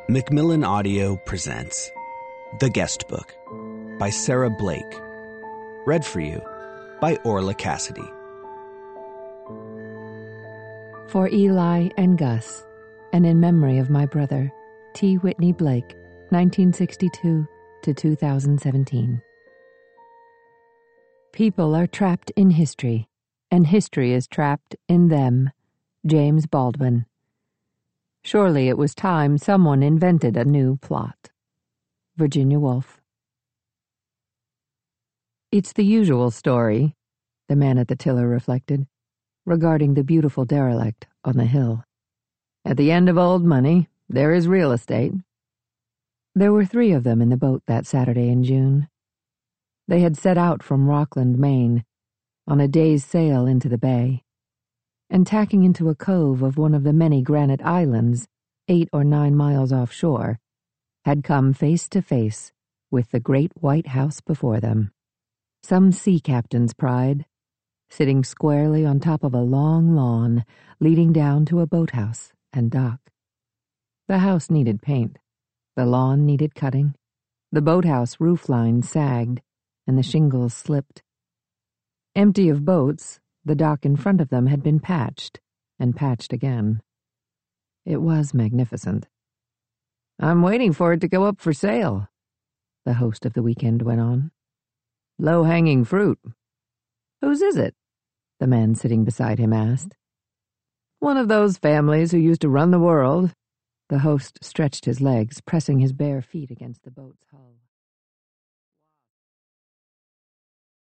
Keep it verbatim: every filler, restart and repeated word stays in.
Macmillan Audio presents The Guest Book by Sarah Blake. Read for you by Orla Cassidy. For Eli and Gus, and in memory of my brother, T. Whitney Blake, nineteen sixty-two to two thousand seventeen. People are trapped in history, and history is trapped in them. James Baldwin. Surely it was time someone invented a new plot. Virginia Woolf. It's the usual story, the man at the tiller reflected, regarding the beautiful derelict on the hill. At the end of old money, there is real estate. There were three of them in the boat that Saturday in June. They had set out from Rockland, Maine, on a day's sail into the bay, and tacking into a cove of one of the many granite islands, eight or nine miles offshore, had come face to face with the great white house before them. Some sea captain's pride, sitting squarely on top of a long lawn leading down to a boathouse and dock. The house needed paint. The lawn needed cutting. The boathouse roofline sagged, and the shingles slipped. Empty of boats, the dock in front of them had been patched, and patched again. It was magnificent. "I'm waiting for it to go up for sale," the host of the weekend went on. "Low-hanging fruit." "Whose is it?" the man sitting beside him asked. "One of those families who used to run the world." The host stretched his legs, pressing his bare feet against the boat's hull.